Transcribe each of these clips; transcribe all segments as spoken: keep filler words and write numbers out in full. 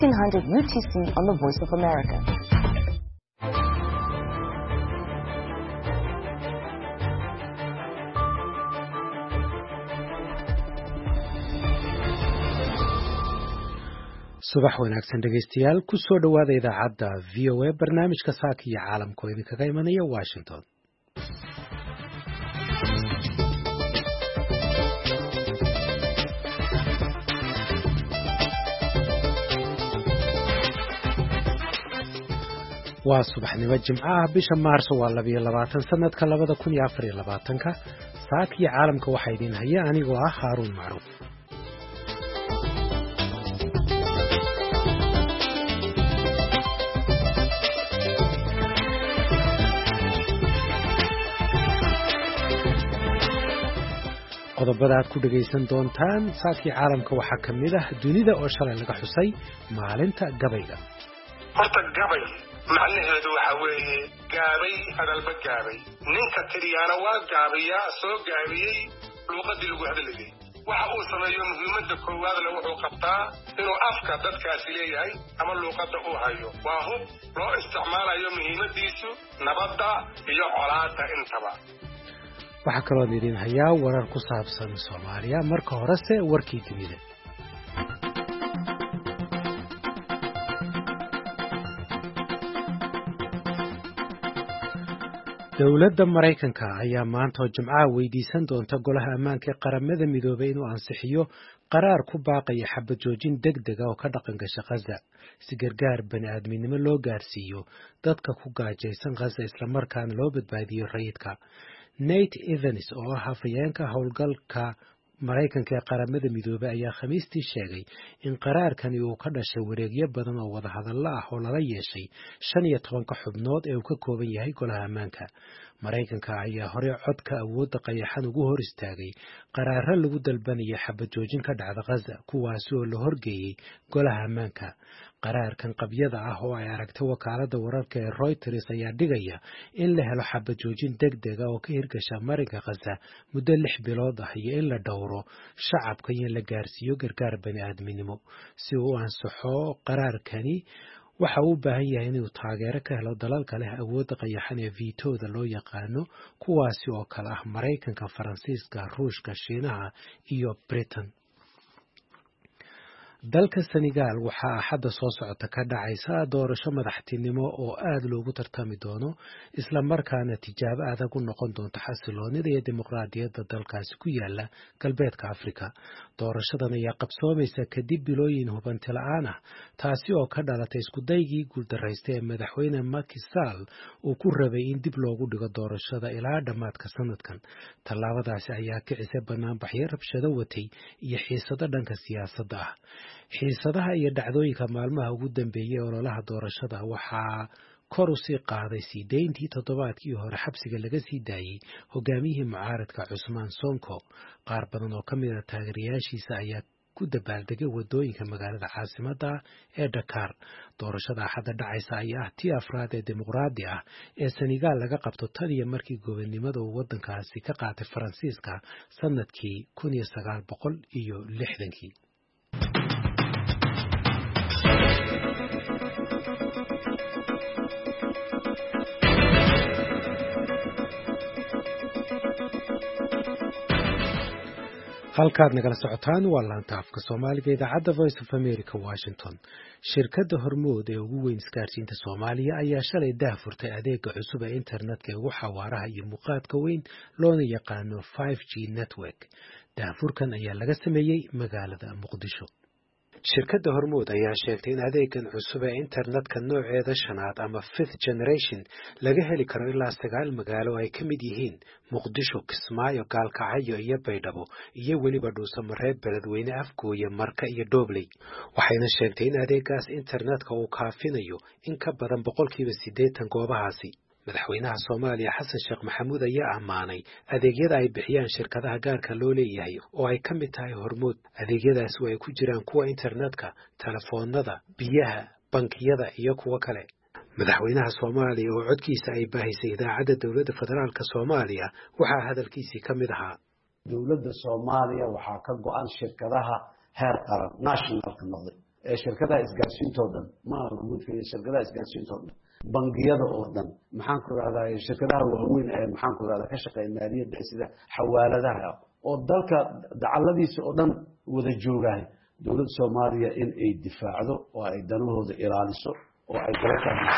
sixteen hundred U T C on the Voice of America. subax wanaagsan dhegaystayaal ku soo dhawaada idaacadda V O A barnaamijka saaka iyo caalamka oo idinkaga imanaya Washington. waa subaxnimo jimco ah bisha maarso waa laba iyo labaatan sanadka labada kun iyo afar iyo labaatanka saaka iyo caalamka waxaa idin haya anigoo ah Haaruun Macruuf. qodobada aad ku dhagaysan doontaan saakii caalamka waxaa ka mid ah dunida oo shalay laga xusay maalinta gabayga. horta gabay macnaheedu waxa weeye gaabay hadalba gaabay ninka tiriyaana waa gaabiyaa soo gaabiyey luuqadii lagu hadlayay waxa uu sameeyo muhiimadda koowaadna wuxuu qabtaa inuu afka dadkaasi leeyahay ama luuqadda uu hayo waa hub loo isticmaalayo muhiimadiisu nabadda iyo colaadda intaba. waxaa kaloo idin hayaa warar ku saabsan Soomaaliya marka horese warkii dunida. dowladda Mareykanka ayaa maanta oo Jimcaha weydiisan doonta golaha ammaanka ee qaramada midoobay inuu ansixiyo qaraar ku baaqaya xabad joojin degdeg ah oo ka dhaqan gasha Gaza si gargaar bani'aadminimo loo gaarsiiyo dadka ku gaajaysan Gaza isla markaana loo badbaadiyo rayidka. Nate Evans oo ah hafayeenka howlgalka Mareykanka ee qaramada midoobay ayaa Khamiistii sheegay in qaraarkani uu ka dhashay wareegyo badan oo wada hadallo ah oo lala yeeshay shan iyo tobanka xubnood ee uu ka kooban yahay golaha ammaanka. Mareykanka ayaa hore codka awoodda qayaxan ugu hor istaagay qaraaro lagu dalbanayo xabad joojin ka dhacda Gaza kuwaasi oo la horgeeyay golaha ammaanka. qaraarkan qabyada ah oo ay aragtay wakaaladda wararka ee Reuters ayaa dhigaya in la helo xabad joojin degdeg ah oo ka hirgasha marinka Gaza muddo lix bilood ah iyo in la dhowro shacabka iyo in la gaarsiiyo gargaar bani'aadminimo. si uu ansaxo qaraarkani waxa uu u baahan yahay inuu taageero ka helo dalalka leh awoodda qayaxan ee veto-da loo yaqaano kuwaasi oo kale ah Mareykanka, Faransiiska, Ruushka, Shiinaha iyo Britain. dalka Senegal waxaa axadda soo socota ka dhacaysa doorasho madaxtinimo oo aad loogu tartami doono isla markaana tijaabo adag u noqon doonta xasiloonida iyo dimuqraadiyadda dalkaasi ku yaala galbeedka Afrika. doorashadan ayaa qabsoomaysa kadib bilooyin hubanti la'aan ah taasi oo ka dhalatay isku daygii guuldarraystay ee madaxweyne Macky Sall uu ku rabay in dib loogu dhigo doorashada ilaa dhammaadka sanadkan. tallaabadaasi ayaa kicisay banaanbaxyo rabshado watay iyo xiisado dhanka siyaasadda ah. xiisadaha iyo dhacdooyinka maalmaha ugu dambeeyay ololaha doorashada waxaa kor u sii qaaday sii deyntii toddobaadkii hore xabsiga laga sii daayey hogaamiyihii mucaaradka Cusmaan Sonko. qaar badan oo ka mid ah taageerayaashiisa ayaa ku dabaaldegay wadooyinka magaalada caasimadda ee Dakar. doorashada axadda dhacaysa ayaa ah tii afraad ee dimuqraadi ah ee Senegal laga qabto tan iyo markii gobonimada uu waddankaasi ka qaatay Faransiiska sanadkii kun iyo sagaal boqol iyo lixdankii. halkaad nagala socotaan waa laanta afka Soomaaliga idaacadda Voice of America Washington. shirkadda Hormuud ee ugu weyn isgaarsiinta Soomaaliya ayaa shalay daahfurtay adeega cusub ee internetka ee ugu xawaaraha iyo muuqaalka weyn loona yaqaano five G network. daahfurkan ayaa laga sameeyey magaalada Muqdisho. shirkadda Hormuud ayaa sheegtay in adeegan cusub ee internetka nooceeda shanaad ama fifth generation laga heli karo ilaa sagaal magaalo ay ka mid yihiin Muqdisho, Kismaayo, Gaalkacyo iyo Baydhabo iyo weliba Dhuusamareeb, Beledweyne, Afgooye, Marka iyo Doobley. waxayna sheegtay in adeegaas internetka uu kaafinayo in ka badan boqolkiiba siddeetan goobahaasi. madaxweynaha Soomaaliya Xasan Sheekh Maxamuud ayaa ammaanay adeegyada ay bixiyaan shirkadaha gaarka loo leeyahay oo ay ka mid tahay Hormuud. adeegyadaas oo ay ku jiraan kuwa internetka, telefoonada, biyaha, bankiyada iyo kuwa kale. madaxweynaha Soomaaliya oo codkiisa ay baahisay idaacadda dowladda federaalka Soomaaliya waxaa hadalkiisii ka mid ahaa: dowladda Soomaaliya waxaa ka go'an shirkadaha heer qaran nationalka noqday shirkadaha isgaarsiintoodan ma hormuudka shirkadaha isgaarsiintoodan bangiyada oo dhan maxaan ku raahdaa shirkadaha waaweyn ee maxaan ku raahdaa ka shaqeeya maaliyadda sida xawaaladaha oo dalka dacaladiisa oo dhan wada joogaan dowladda Soomaaliya in ay difaacdo oo ay danahooda ilaaliso oo ay kala tahay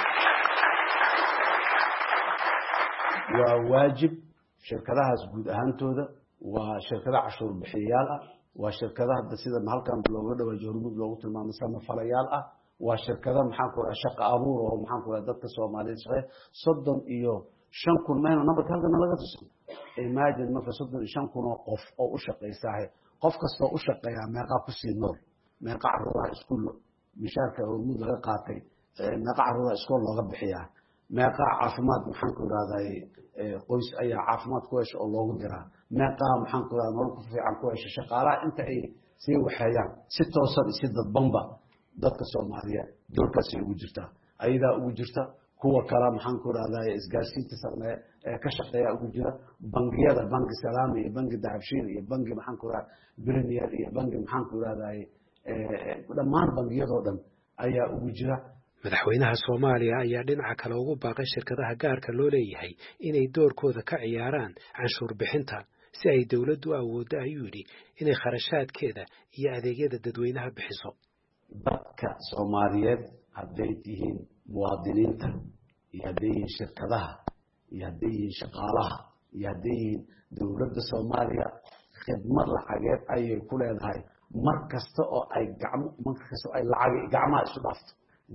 waa waajib shirkadahaas guud ahaantooda waa shirkadaha cashuur bixiyaal ah waa shirkadaha sida halkan looga dhawaajay hormuud loogu tilmaamay samafalayaal ah waa shirkadaha maxaan ku raahdaa shaqo abuur oo maxaan ku raahdaa dadka Soomaaliyeed shaqeeya soddon iyo shan kun mayna number halkan laga tusay imagine marka soddon iyo shan kun oo qof oo u shaqeeyay qof kasta u shaqeeya meeqa ku sii nool meeqa carruur iskuul mishaarka hormuud laga qaatay meeqa carruur iskool looga bixiyaa meeqa caafimaad maxaan ku raahdaa qoys ayaa caafimaad ku hesho oo loogu diraa meeqa maxaan ku raahdaa nolol ku fiican ku hesho shaqaalaha inta ay sii waxeeyaan si toosan si dadbanba dadka Soomaaliyeed doorkaasi ugu jirta ayadaa ugu jirta kuwa kala maxaan ku raahdaa isgaarsiinta sameeya ee ka shaqeeya ugu jira bangiyada banki salaam iyo banki dahabshiil iyo banki maxaan ku raahdaa premier iyo banki maxaan ku raahdaa ee dhammaan bangiyada oo dhan ayaa ugu jira madaxweynaha Soomaaliya ayaa dhinaca kale ugu baaqay shirkadaha gaarka loo leeyahay inay doorkooda ka ciyaaraan canshuur bixinta si ay dawladdu awooddo ayuu yidhi inay kharashaadkeeda iyo adeegyada dadweynaha bixiso dadka Soomaaliyeed hadday yihiin muwaadiniinta iyo hadday yihiin shirkadaha iyo hadday yihiin shaqaalaha iyo hadday yihiin dowladda Soomaaliya khidmad lacageed ayay ku leedahay mar kasta oo ay gacmo mar kasta oo ay lacag gacmaha isu dhaafto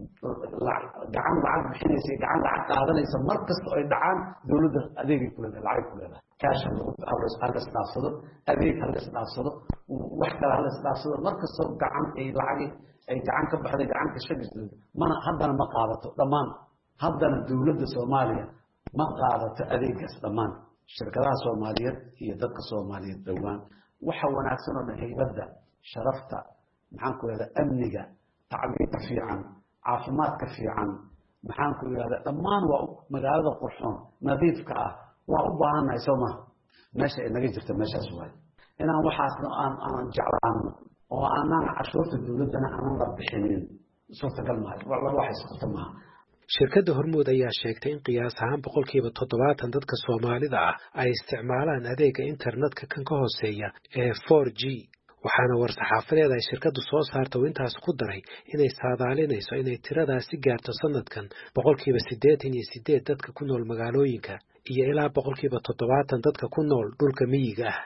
gacan lacag bixinaysa gacan lacag qaadanaysa mar kasta oo ay dhacaan dowladda adeegay ku leedahay lacag ku leedahay kaash hal isdhaafsado adeeg hal isdhaafsado wax kale hal isdhaafsado mar kasta oo gacan ay lacag ay gacan ka baxday gacan ka shaqeysay mana haddana ma qaadato dhammaan haddana dowladda Soomaaliya ma qaadato adeegaas dhammaan shirkadaha Soomaaliyeed iyo dadka Soomaaliyeed dhawaan waxa wanaagsan oo haybada sharafta maxaan ku leeyahay amniga tacliinta fiican caafimaadka fiican maxaan ku leeyahay dhammaan waa magaalada qurxoon nadiifka ah waa u baahanahay Soomaa meesha ay naga jirto meeshaas waay inaan waxaasna aan aan jeclaan oo aanan cashuurta dawladana aan la bixinin suurtagal maaha wala wax isqabta maaha shirkadda hormuud ayaa sheegtay in qiyaas ahaan boqolkiiba toddobaatan dadka Soomaalida ah ay isticmaalaan adeega internetka kan ka hooseeya ee four G waxaana war-saxaafadeed ay shirkaddu soo saartay intaas ku daray inay saadaalinayso inay tiradaasi gaarto sanadkan boqolkiiba siddeetan iyo siddeed dadka ku nool magaalooyinka iyo ilaa boqolkiiba toddobaatan dadka ku nool dhulka miyiga ah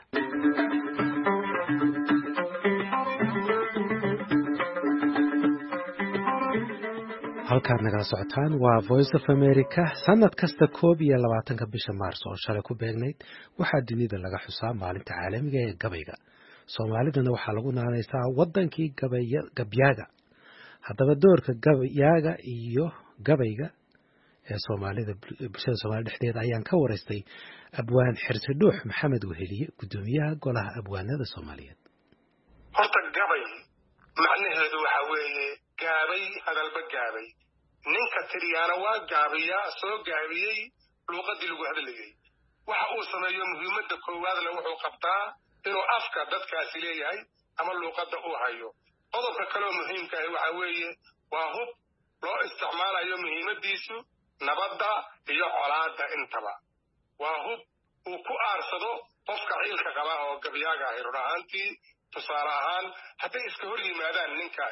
halkaad nagala socotaan waa Voice of America sanad kasta koob iyo labaatanka bisha maarso oo shalay ku beegnayd waxaa dunida laga xusaa maalinta caalamiga ee gabayga Soomaalidana waxaa lagu naanaysaa wadankii gabyaaga haddaba doorka gabyaaga iyo gabayga ee Soomaalida bulshada Soomaalida dhexdeeda ayaan ka waraystay abwaan Xirsi Dhuux Maxamed Weheliye gudoomiyaha golaha abwaanada Soomaaliyeed horta gabay macnaheedu waxa weeye gaabay hadalba gaabay ninka tiriyana waa gaabiya soo gaabiyay luqadii lagu hadlayay waxa uu sameeyo muhiimadda koowaad la wuxuu qabtaa inuu afka dadkaasi leeyahay ama luqadda uu hayo qodobka kale oo muhiimka ah waxa weeye waa hub loo isticmaalayo muhiimadiisu nabadda iyo colaadda intaba waa hub uu ku aarsado qofka ciilka qaba oo gabyaaga ah run ahaantii tusaale ahaan hadday iska hor yimaadaan ninka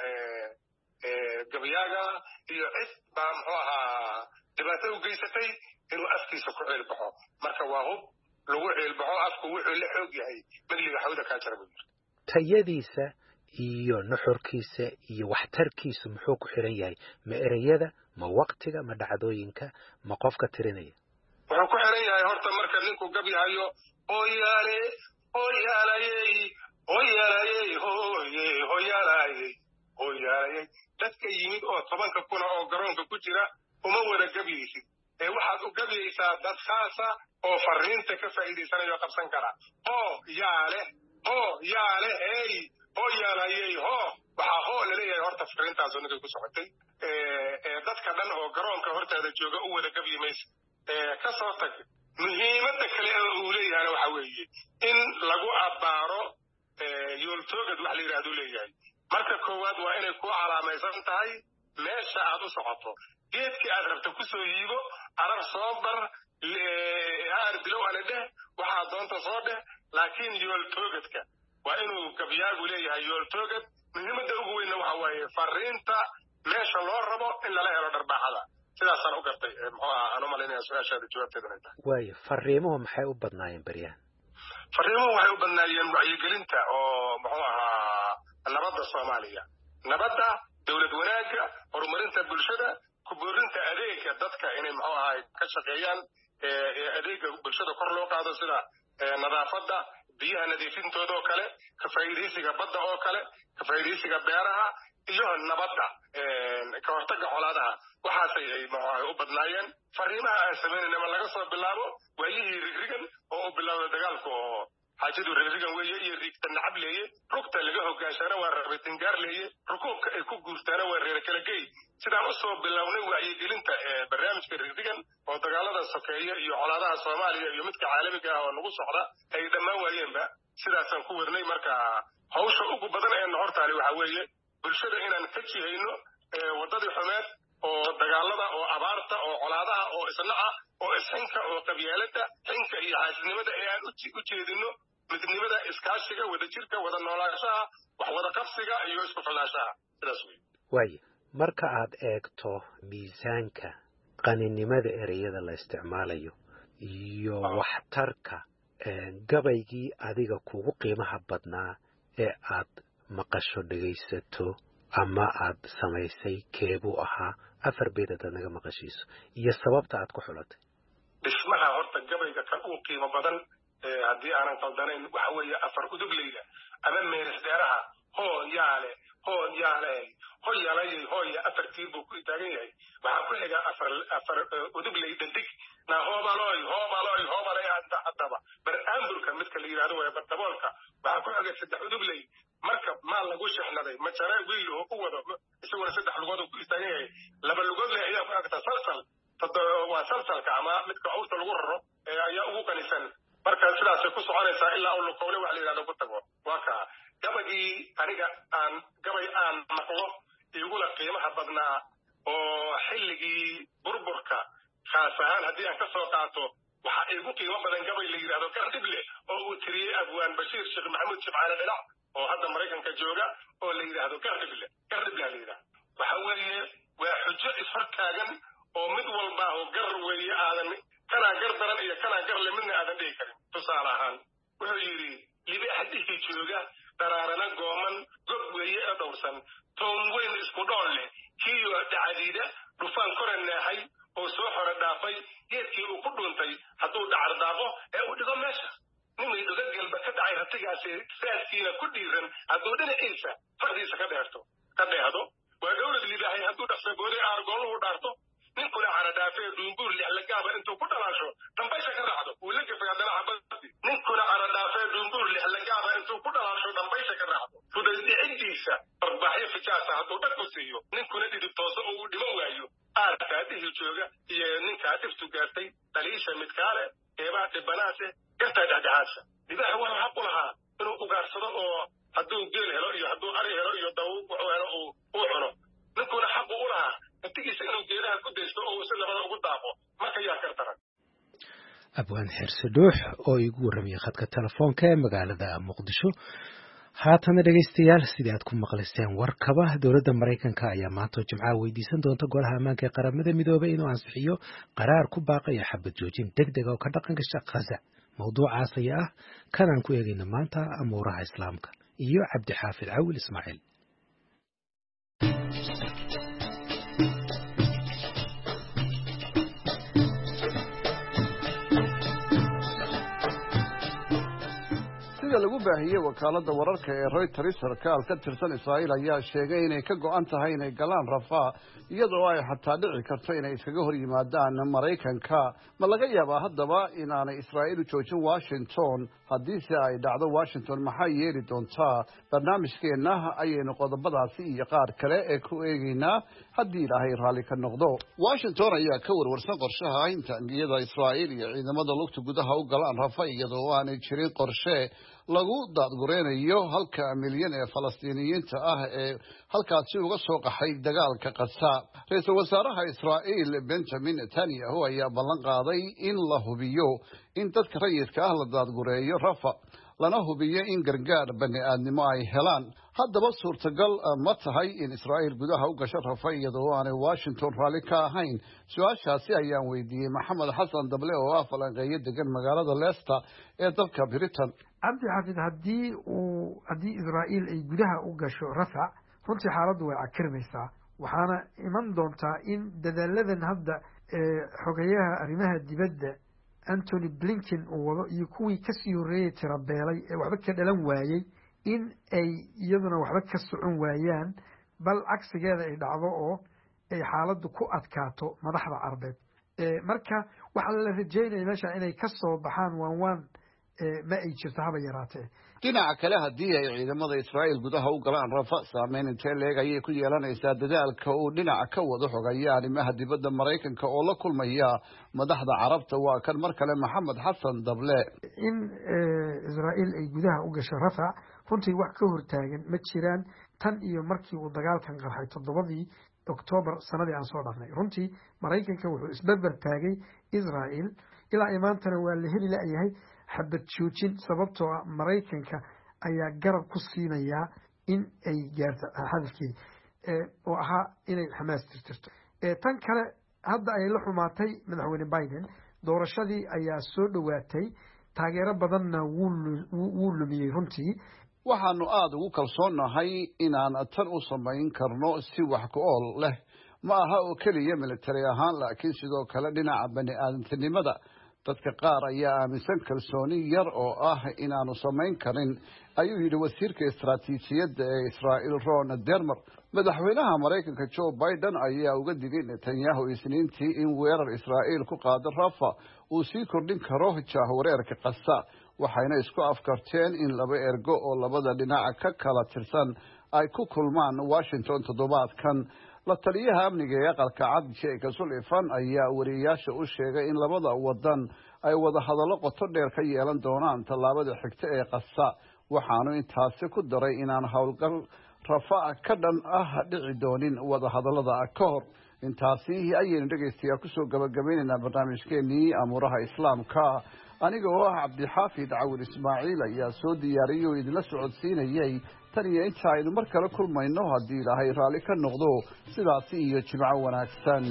gabyaaga iyo cid baa muxuu ahaa dhibaato u geysatay inuu afkiisa ku ciilbaxo marka waa hub lagu ciilbaxo afku wuxuu la xoog yahay madliga xawda ka jira buu tayadiisa iyo nuxurkiisa iyo waxtarkiisa muxuu ku xiran yahay ma ereyada ma waqtiga ma dhacdooyinka ma qofka tirinaya wuxuu ku xiran yahay horta marka ninku gabyahayo oo yaale oo yaalayay oo yaalayay hooye oo yaalayay oo yaalayay dadka yimid oo tobanka kuna oo garoonka ku jira uma wada gabyaysid ee waxaad u gabyaysaa dad khaasa oo fariinta ka faa'iideysanayo qabsan kara oo yaale oo yaale hey oo yaalayay ho waxa hoo la leeyahay horta fariintaas oo ninka ku socotay ee dadka dhan oo garoonka hortaada jooga u wada gabyamaysa ee ka soo tag muhiimadda kale oo uu leeyahay waxa weeye in lagu abaaro yooltoogad wax la yiraahdo leeyahay marka koowaad waa inay ku calaamaysan tahay meesha aad u socoto geedkii aad rabto ku soo yiibo arar soo bar aar bilow ana dheh waxaa doonta soo dheh laakiin yool toogadka waa inuu gabyaagu leeyahay yool toogad muhiimadda ugu weynna waxa waaye fariinta meesha loo rabo in lala helo dharbaaxada sidaasaan u gartay muxuu ahaa aan u malaynaya su-aashaada jawaabteeda inay tahay waayo fariimuhu maxay u badnaayeen beryahan fariimuhu waxay u badnaayeen wacyigelinta oo muxuu ahaa nabadda soomaaliya nabadda dowlad wanaagga horumarinta bulshada kuboorinta adeega dadka inay muxuu ahaa ka shaqeeyaan adeega bulshada kor loo qaado sida nadaafadda biyaha nadiifintooda oo kale ka faa'iidaysiga badda oo kale ka faa'iidaysiga beeraha iyo nabadda ka hortagga colaadaha waxaasay ay muxuu u badnaayeen fariimaha aan samaynayna ma laga soo bilaabo waayihii rigrigan oo u bilowda dagaalka oo xaajadu rigrigan weeye iyo riigta nacab leeye rugta laga hogaanshaana waa rabitingaar leeye rukuubka ay ku guurtaana waa reer kala gey sidaan u soo bilownay wacyigelinta barnaamijka rigrigan oo dagaalada sokeeye iyo colaadaha soomaaliya iyo midka caalamiga ah oo nagu socda ay dhammaan waayeenba sidaasaan ku wadnay marka hawsha ugu badan ee hortaani waxa weeye bulshada inaan ka jihayno waddadii xumeed oo dagaalada oo abaarta oo colaadaha oo isnaca oo isxinka oo qabyaalada xinka iyo xaasidnimada ee aan u jeedino midnimada iskaashiga wadajirka wada noolaanshaha wax wada qabsiga iyo isku filnaanshaha sidaas wey waayo marka aad eegto miisaanka qaninimada ereyada la isticmaalayo iyo waxtarka gabaygii adiga kugu qiimaha badnaa ee aad maqasho dhegaysato ama aad samaysay keebuu ahaa afar beed hadaad naga maqashiiso iyo sababta aad ku xulatay dhismaha horta gabayga kan uu qiimo badan haddii aanan qaldanayn waxa weeye afar udugleyda ama meeris dheeraha hoo yaale hoo yaale hoo yaalayay hooya afartii buu ku taagan yahay waxaa ku xiga afar afar udugley dhandig na hoobaloy hoobaloy hoobalay haddaba baraamburka midka la yidhahdo waa bardaboolka waxaa ku xiga saddex udugley marka maal lagu shexnaday majare wiil oo u wado isaguna saddex lugood ku istaagan yahay laba lugood leh ayaa ku xigta salsal waa salsalka ama midka awrta lagu raro ayaa ugu qanisan marka sidaasay ku soconaysaa ilaa uu luqowle wax la yidhahdo ku tago waa kaa gabagii aniga aan gabay aan maqlo igula qiimaha badnaa oo xilligii burburka khaas ahaan haddii aan ka soo qaato waxaa igu qiimo badan gabay la yidhahdo gardhible oo uu tiriyey abwaan bashiir sheekh maxamuud jimcaale dhinac oo hadda maraykanka jooga oo la yidhaahdo gardhible gardhible la yidhahdo waxa weeye waa xujo ishortaagan oo mid walba oo gar weeye aadan kanaa gar daran iyo kanaa gar le midna aadan dhihi karin tusaale ahaan wuxuu yidhi libaaxdihii jooga daraarana gooman gob weeye ee dhowrsan toon weyn isku dhool leh kiyo dhacadiida dhufaan kora neexay oo soo xore dhaafay geedkii uu ku dhuuntay hadduu dhacar daaqo ee uu dhigo meesha nimay dhuga gelba ka dhacay ratigaasi saaskiina ku dhiiran hadduu dhinaciisa fardiisa ka dheerto ka dheehdo waa dhowrad libaaxay hadduu dhaqsabooday aargooluhu dhaarto ninkuna caradhaafee duumbuur lixlagaaba intuu ku dhalaasho dambaysha ka raacdo uu la gefay haddana xabadi ninkuna caradhaafee duumbuur lixlagaaba intuu ku dhalaasho dambaysha ka raacdo fudaydicidiisa barbaaxyo fijaasa hadduu dhag ku siiyo ninkuna dhidib tooso oo uu dhiman waayo aarkaa dhihi jooga iyo ninkaa dhibtu gaartay dhaliisha midkaale eebaa dhibanaase gartaa dhexdhexaadsa libaax waa xaq u lahaa inuu ugaarsado oo hadduu geel helo iyo hadduu ari helo iyo daw wuxuu helo uu cuno ninkuna xaqu u lahaa naftigiisa inuu geedaha ku daysto oo uu si nabada ugu daaqo marka yaa kar daran abwaan xirsi dhuux oo igu warramiyay khadka telefoonka ee magaalada muqdisho haatana dhegaystayaal sidii aad ku maqlayseen warkaba dowladda maraykanka ayaa maanta jimcaha weydiisan doonta golaha ammaanka ee qaramada midoobay inuu ansixiyo qaraar ku baaqaya xabad joojin deg deg oo ka dhaqanka shaqaza mawduucaas ayaa ah kanaan ku eegayna maanta amuuraha islaamka iyo cabdixaafid cawil ismaaciil lagu baahiyey wakaalada wararka ee Reuters sarkaal ka tirsan Israa'iil ayaa sheegay inay ka go'an tahay inay galaan Rafah iyadoo ay xataa dhici karto inay iskaga hor yimaadaan Maraykanka ma laga yaabaa haddaba inaanay Israa'iil joojin Washington haddii se ay dhacdo Washington maxay yeeli doontaa barnaamijkeena ayaynu qodobadaasi iyo qaar kale ee ku eegaynaa haddii ilaahay raalli ka noqdo Washington ayaa ka warwarsan qorshaha inta iyada Israa'iil iyo ciidamada lugta gudaha u galaan Rafah iyadoo aanay jirin qorshe lagu daadgureynayo halka milyan ee falastiiniyiinta ah ee halkaasi uga soo qaxay dagaalka Gaza. Ra'iisul wasaaraha Israa'iil Benjamin Netanyahu ayaa ballan qaaday in la hubiyo in dadka rayidka ah la daadgureeyo Rafa, lana hubiyo in gargaar bani'aadnimo ay helaan. haddaba suurtagal ma tahay in Israa'iil gudaha u gasho Rafa iyadoo aanay Washington raalli ka ahayn? Su-aashaasi ayaan weydiiyey Maxamed Xasan Dable oo ah falanqeeye degan magaalada Leicester ee dalka Britain. cabdi xafid haddii uu haddii Israa'iil ay gudaha u gasho Rafa, runtii xaaladdu way cakirmaysaa, waxaana iman doontaa in dadaaladan hadda ee xogayaha arrimaha dibadda Anthony Blinken uu wado iyo kuwii kasii horreeyay tirabeelay ee waxba ka dhalan waayey in ay iyaduna waxba ka socon waayaan, bal cagsigeeda ay dhacdo oo ay xaaladdu ku adkaato madaxda Carbeed. marka waxaa la rajeynaya meesha inay ka soo baxaan waan waan ma ay jirto haba yaraatee. dhinaca kale haddii ay ciidamada Israa'iil gudaha u galaan Rafa, saameyn intee leeg ayay ku yeelanaysaa dadaalka uu dhinaca ka wado xogayaha arrimaha dibadda Maraykanka oo la kulmaya madaxda Carabta? Waa kan mar kale Maxamed Xasan Dable. in Israa'iil ay gudaha u gasho Rafa runtii wax ka hortaagan ma jiraan tan iyo markii uu dagaalkan qarxay toddobadii October sanadii aan soo dhaafnay. runtii Maraykanka wuxuu isbarbar taagay Israa'iil ilaa maantana waa la heli la'yahay xabad joojin, sababtoo ah Maraykanka ayaa garab ku siinaya in ay gaarto hadafkii oo ahaa inay Xamaas tirtirto. tan kale hadda ay la xumaatay madaxweyne Biden, doorashadii ayaa soo dhowaatay, taageero badanna wuu lumiyey. runtii waxaanu aada ugu kalsoonahay inaan tan u samayn karno si wax ku ool leh, ma aha oo keliya military ahaan laakiin sidoo kale dhinaca bani aadamtinimada. dadka qaar ayaa aaminsan kalsooni yar oo ah inaanu samayn karin, ayuu yidhi wasiirka istaraatiijiyadda ee Israa'iil Ron Dermer. madaxweynaha Maraykanka Joe Biden ayaa uga digay Netanyahu isniintii in weerar Israa'iil ku qaado Rafa uu sii kordhin karo jahwareerka Gaza, waxayna isku afkarteen in laba ergo oo labada dhinac ka kala tirsan ay ku kulmaan Washington toddobaadkan. la taliyaha amniga ee aqalka cad Jake Sullivan ayaa wariyaasha u sheegay in labada wadan ay wada hadallo qoto dheer ka yeelan doonaan tallaabada xigta ee Gaza, waxaanu intaasi ku daray inaan howlgal Rafa ka dhan ah dhici doonin wada hadallada ka hor. intaasi ayaynu dhegeystayaal kusoo gabagabaynaynaa barnaamijkeenii amuuraha islaamka. aniga oo ah Cabdixaafid Cawil Ismaaciil ayaa soo diyaariyay oo idinla socodsiinayay. tan iyo inta aynu mar kale kulmayno haddii Ilaahay raalli ka noqdo, sidaasi iyo jimco wanaagsan.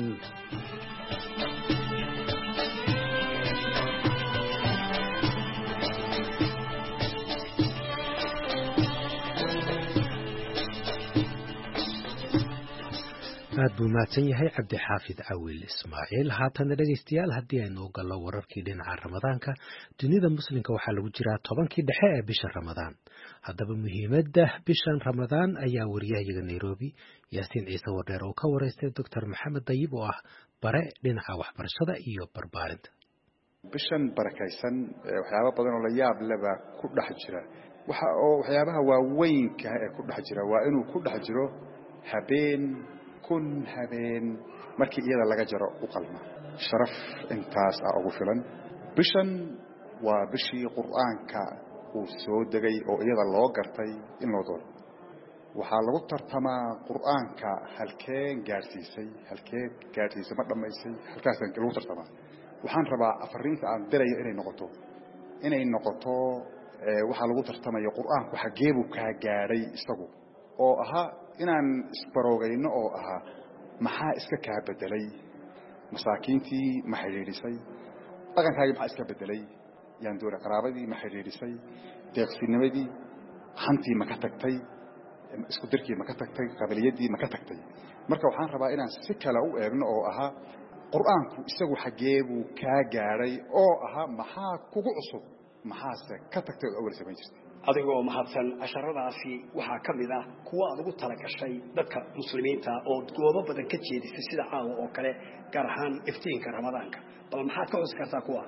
aad buu mahadsan yahay Cabdixaafid Cawil Ismaaciil. haatana dhegeystayaal, haddii aynu gallo wararkii dhinaca Ramadaanka, dunida muslimka waxaa lagu jiraa tobankii dhexe ee bisha Ramadaan. haddaba muhiimadda bishan Ramadaan ayaa wariyahayaga Nairobi Yaasiin Ciise Wadheer oo ka wareystay Doctor Maxamed Dayib oo ah bare dhinaca waxbarashada iyo barbaarinta. bishan barakaysan waxyaabo badan oo la yaab leh ku dhex jira. waxa oo waxyaabaha waaweynka ee ku dhex jira waa inuu ku dhex jiro habeen kun habeen markii iyada laga jaro u qalma sharaf intaas ah ugu filan. bishan waa bishii quraanka uu soo degay oo iyada loo gartay in loo dooro. waxaa lagu tartamaa quraanka halkeen gaarsiisay halkeen gaarsiisay ma dhamaysay halkaas lagu tartamaa. waxaan rabaa afariinta aan dirayo inay noqoto inay noqoto waxa lagu tartamayo quraanku xagee buu ka gaaray isagu, oo aha inaan isbaroogayno oo aha maxaa iska ka bedelay, masaakiintii ma xiriirisay, dhaqankaaga maxaa iska bedelay, yaan doora qaraabadii ma xiriirisay, deeqsinimadii hantii ma ka tagtay, isku dirkii ma ka tagtay, qabiliyadii ma ka tagtay. marka waxaan rabaa inaan si kale u eegno oo aha quraanku isagu xagee buu ka gaaray, oo aha maxaa kugu cusub, maxaase ka tagtay oo awal samayn jirtay. adigoo mahadsan. casharadaasi waxaa ka mid ah kuwa aan ugu talagashay dadka muslimiinta oo goobo badan ka jeedisay sida caawa oo kale, gaar ahaan iftiinka Ramadaanka. bal maxaad ka cus kartaa kuwa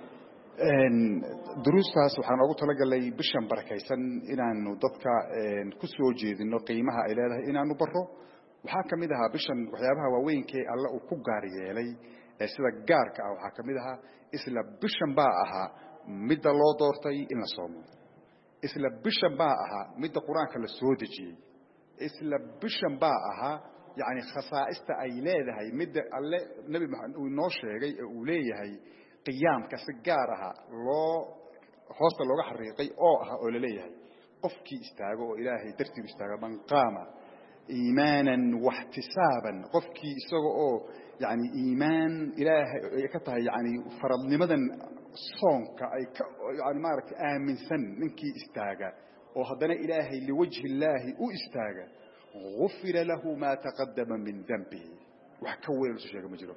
duruustaas? waxaan ugu talagalay bishan barakaysan inaanu dadka ku soo jeedino qiimaha ay leedahay inaanu baro. waxaa ka mid ahaa bishan waxyaabaha waaweynka Alle uu ku gaar yeelay ee sida gaarka ah waxaa ka mid ahaa isla bishan baa ahaa midda loo doortay in la soomo. isla bishan baa ahaa midda quraanka la soo dejiyay isla bishan baa ahaa yani khasaa'ista ay leedahay midda alle nabi maxamed uu noo sheegay ee uu leeyahay qiyaamka si gaar ah loo hoosta looga xariiqay oo ah oo la leeyahay qofkii istaago oo ilaahay dartiisa istaaga man qaama iimaanan wahtisaaban qofkii isaga oo yani iimaan ilaahay ka tahay yani faradnimadan soonka ay ka yani maaragtay aaminsan ninkii istaaga oo haddana ilaahay liwajhi illaahi u istaaga غفر له ما تقدم من ذنبه وحكوين الشيء مجرو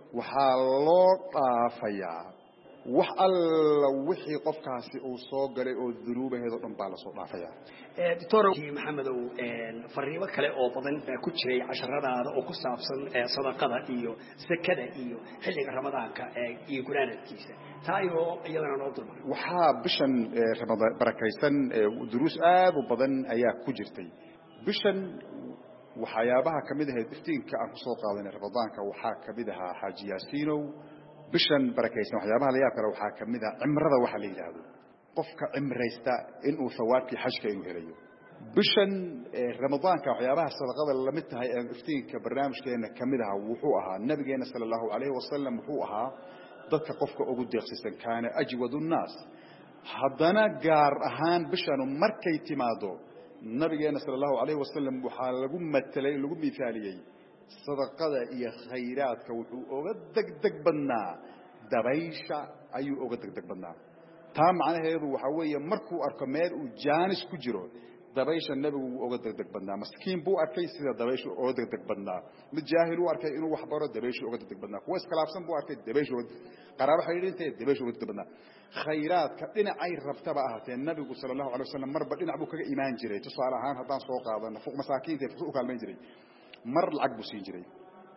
وحالله طافيا وحال وحي قفكاسي او سو غلي او ذنوبه هذو دن با لا سو طافيا دكتور محمد او فريمه kale oo badan baa ku jiray casharadaada oo ku saabsan sadaqada iyo sakada iyo xilliga ramadaanka iyo quraanadkiisa taayo iyadana noo dulmar waxa bishan ramadaan barakaysan duruus aad u badan ayaa ku jirtay bishan waxyaabaha kamid ah iftiinka aan ku soo qaadanay ramadaanka waxa kamid ah xaaji yaasiinow bishan barakaysan waxyaabaha la yaab kale waxa kamid ah cimrada waxa la yiraahdo qofka cimraysta in uu sawaabki xajka inuu helayo bishan ramadaanka waxyaabaha sadaqada la mid tahay ee iftiinka barnaamijkeena kamid ah wuxuu ahaa nabigeena sallallahu alayhi wasallam wuxuu ahaa dadka qofka ugu deeqsisan kaana ajwadu nnaas haddana gaar ahaan bishan markay timaado nabigeena sallallahu alayhi wasallam waxa lagu matalay lagu miisaaliyay sadaqada iyo khayraadka wuxuu uga degdeg badnaa dabaysha ayuu uga degdeg badnaa taa macnaheedu waxa weeye markuu arko meel uu jaanis ku jiro dabaysha nabigu uga degdeg badnaa maskiin buu arkay sida dabaysha uga degdeg badnaa mid jaahil uu arkay inuu wax baro dabaysha uga degdeg badnaa kuwa iskalaafsan buu arkay dabaysha qaraabo xiriirintay dabaysha uga degdeg badnaa khayraadka dhinacay rabtaba ahaatee nabigu sallallahu alayhi wasallam marba dhinac buu kaga iimaan jiray tusaale ahaan haddaan soo qaadano fuq masaakiinta fuq kaalmeyn jiray mar lacag buu siin jiray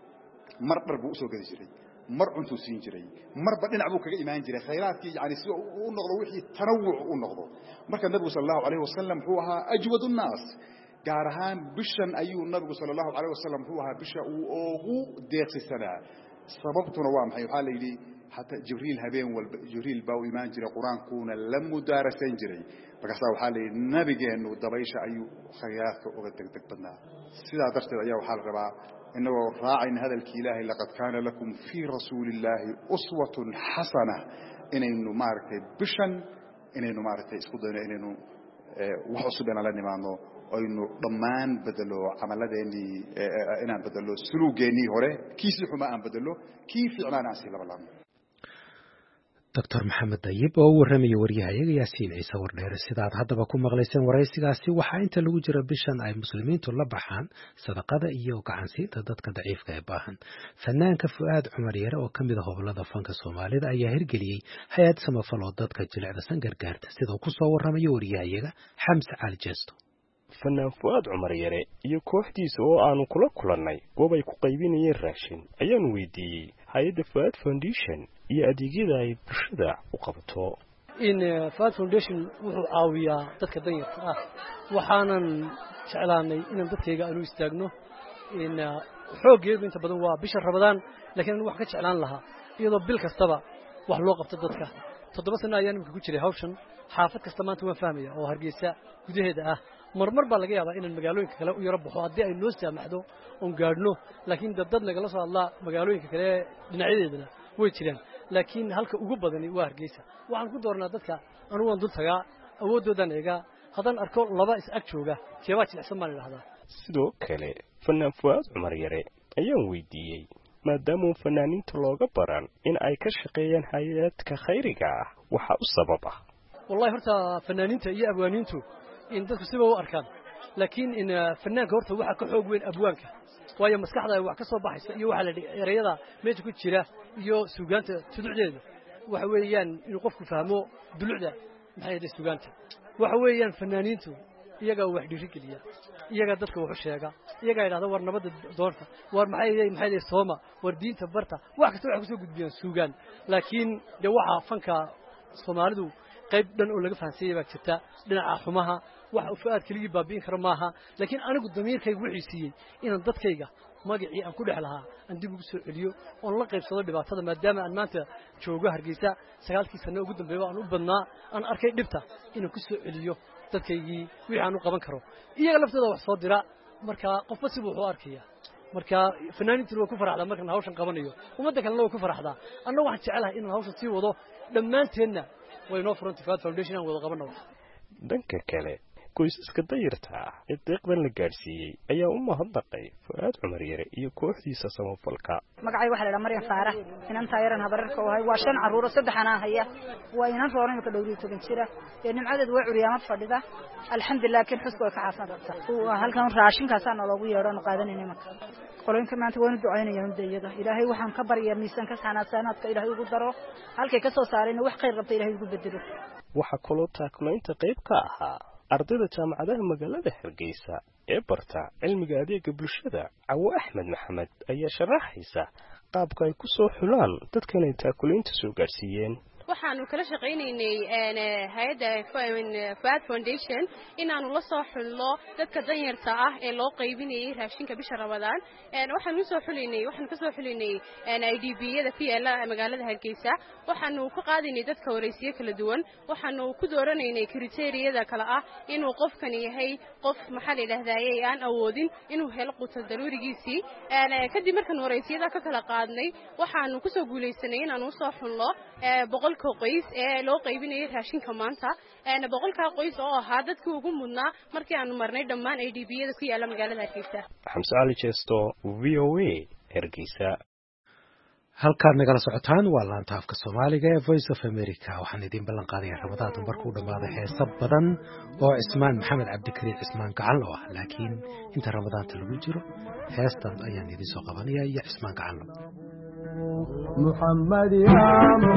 mar dhar buu soo gadi jiray mar cunto siin jiray marba dhinac buu kaga iimaan jiray khayraadkii yaani si uu noqdo wixii tanawuc uu noqdo marka nabigu sallallahu alayhi wasallam wuxuu ahaa ajwadu nnaas gaar ahaan bishan ayuu nabigu sallallahu alayhi wasallam wuxuu ahaa bisha uu ugu deeqsisanaa sababtuna waa maxay waxa la yiri حتى جبريل هبين والجبريل باو إيمان جري قرآن كونا لم مدارسين جري فكسا وحالي النبي إنه دبيش أيو خيارك وغدك تقبلنا سيدا درت أيها وحال ربا إنه راعي هذا الكلاه لقد كان لكم في رسول الله أسوة حسنة إن إنه مارك بشن إن إنه مارك إسقطنا إن إنه وحسبنا لنا معنا وإنه ضمان بدلو عملنا إن بدلو سلوكني هره كيس حما أن بدلو كيف إعلان عسير بالله دكتور محمد طيب oo warramay wariyahayaga Yaasiin Ciise Wardheer sidaad haddaba ku maqlayseen waraysigaasi waxa inta lagu jira bishan ay muslimiintu la baxaan sadaqada iyo gacansiinta dadka daciifka ah baahan fanaanka Fuaad Cumar Yare oo kamid ah hobolada fanka Soomaalida ayaa hirgeliyay hay'ad samafal oo dadka jilicsan gargaarta sidoo ku soo warramay wariyahayaga Xamse Cali Jeesto fanaan Fuaad Cumar Yare iyo kooxdiisa oo aanu kula kulannay goob ay ku qaybinayeen raashin ayaan weydiiyay hay'adda Fuaad Foundation iyo adeegyada ay bulshada u qabato in Fuaad Foundation wuxuu caawiyaa dadka danyarta ah waxaanan jeclaanay inaan dadkayga aanu istaagno in xooggeedu inta badan waa bisha Ramadaan laakiin wax ka jeclaan lahaa iyadoo bil kastaba wax loo qabto dadka toddoba sano ayaan ku jiray hawshan xaafad kasta maanta waan fahmaya oo Hargeysa gudaheeda ah marmar baa laga yaabaa in magaalooyinka kale u yara baxo hadii ay noo saamaxdo oo gaadhno laakiin dad nagala soo hadlaa magaalooyinka kale dhinacyadeedana way jiraan laakiin halka ugu badani waa Hargeysa waxaan ku doornaa dadka anigu waan dul tagaa awoodoodan eega hadan arko laba is ag jooga jeeba jilicsan ma leeyahay sidoo kale fanaan Fuaad Cumar Yare ayaan weydiiyay maadaama fanaaniinta looga baran in ay ka shaqeeyaan hay'adka khayriga ah waxa u sabab ah wallahi horta fanaaniinta iyo abwaaniintu in dadku siba u arkaan laakiin in fanaanka horta waxa ka xoog weyn abwaanka waayo maskaxda wax ka soo baxaysa iyo waxa la erayada meesha ku jira iyo suugaanta tuducdeeda waxa weeyaan inuu qofku fahmo dulucda maxay tahay suugaanta waxa weeyaan fanaaniintu iyaga wax dhiri geliya iyaga dadka wax sheega iyaga yiraahdo war nabada doorta war maxay yahay maxay yahay sooma war diinta barta wax kasta wax ku soo gudbiyaan suugaan laakiin de waxa fanka Soomaalidu qayb dhan oo laga fahansiiyay baa jirta dhinaca xumaha wax u faad kaliya baabiin kara maaha laakiin anigu damiirkaygu wixii siiyay inaan dadkayga magacii aan ku dhex lahaa aan dib ugu soo celiyo oo la qaybsado dhibaatada maadaama aan maanta joogo Hargeysa sagaalkii sano ugu dambeeyay aan u badnaa aan arkay dhibta inaan ku soo celiyo dadkaygii wixii aan u qaban karo iyaga laftooda wax soo dira marka qofba si wuxuu arkaya marka fanaaniintu way ku faraxdaa markaan hawshan qabanayo ummadda kalena way ku faraxdaa anna waxaan jecelahay inaan hawshan sii wado dhammaanteenna way noo furan Fuad Foundation aan wada qabano dhanka kale qoysaska dayarta ah ee deeqdan la gaarsiiyey ayaa u mahadnaqay Fuad Cumar Yare iyo kooxdiisa samafalka magacay waxa la dhahaa Maryam Faarax inaan taageeran habarka oo hay waa shan caruur saddex ana haya waa inaan roonay ka dhowriyo toban jira ee nimcadeed way curyaamad fadhida alxamdulillah kan xusku ka xaafadta halkan raashinkaas aan loogu yeedho qaadanayna marka qoloyinka maanta waan ducaynayaan deeyada ilaahay waxaan ka baryaa miisanka sanaadka ilaahay ugu daro halkay ka soo saareen wax khayr qabta ilaahay ugu bedelo waxa kaloo taakulaynta qayb ka ahaa ardayda jaamacadaha magaalada Hargeysa ee barta cilmiga adeegga bulshada Cawo Axmed Maxamed ayaa sharaxaysa qaabka ay ku soo xulaan dadkan ay taakulaynta soo gaarsiiyeen waxaanu kala shaqaynaynay een hay'adda Fuad Foundation inaanu la soo xulno dadka danyarta ah ee loo qaybinayay raashinka bisha Ramadaan een waxaanu soo xulinay waxaanu ka soo xulinay een I D B-yada P L magaalada Hargeysa waxaanu ku qaadinay dadka wareysiyo kala duwan waxaanu ku dooranaynay kriteeriyada kala ah inuu qofkan yahay qof maxal ilaahdayay aan awoodin inuu helo qutul daruurigiisii een kadib markaan wareysiyada ka kala qaadnay waxaanu ku soo guuleysanay inaanu soo xulno boqol qoys ee loo qaybinayay raashinka maanta ee boqolka qoys oo ahaa dadkii ugu mudnaa markii aanu marnay dhammaan I D B-yada ku yaala magaalada Hargeysa Xamse Ali Jesto V O A Hargeysa halkaan nagala socotaan waa laanta afka Soomaaliga ee Voice of America waxaan idin ballan qaadayaa Ramadaan markuu dhamaado heesa badan oo Ismaan Maxamed Cabdikariin Ismaan Gacan oo ah laakiin inta Ramadaanta lagu jiro heestan ayaan idin soo qabanayaa iyo Ismaan Gacan محمد يا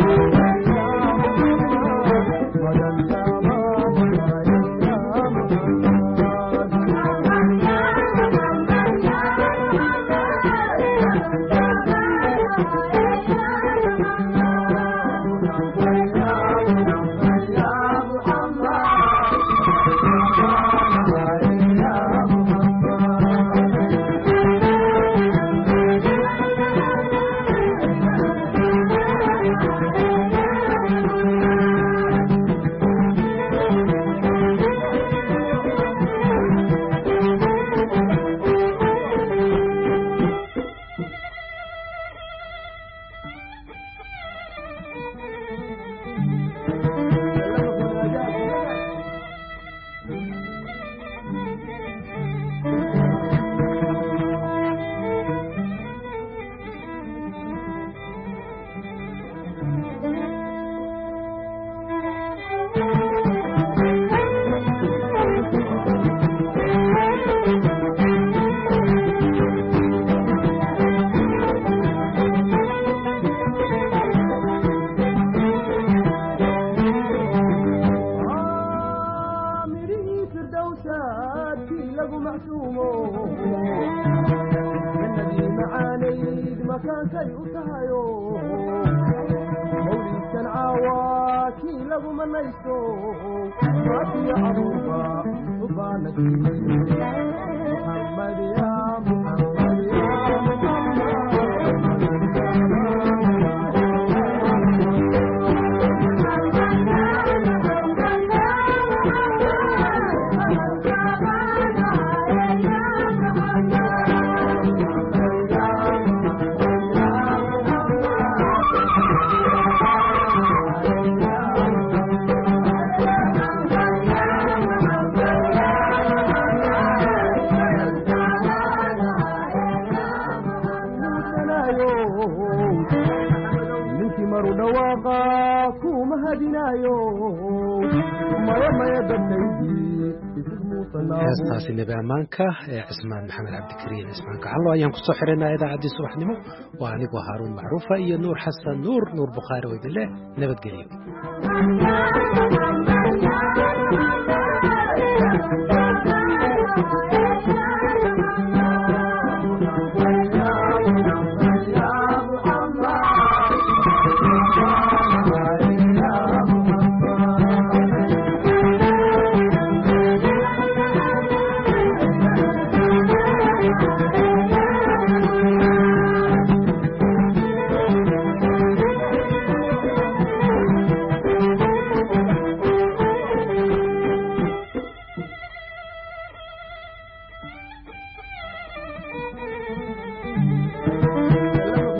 heestaasi nabi amaanka ee Ismaan Maxamed Cabdikariin Ismaan Gacan ayaan ku soo xireynaa idaacadii subaxnimo waa anigu Haaruun Macruufa iyo Nuur Xasan Nuur Nuur Bukhaari oo idin leh nabadgelyo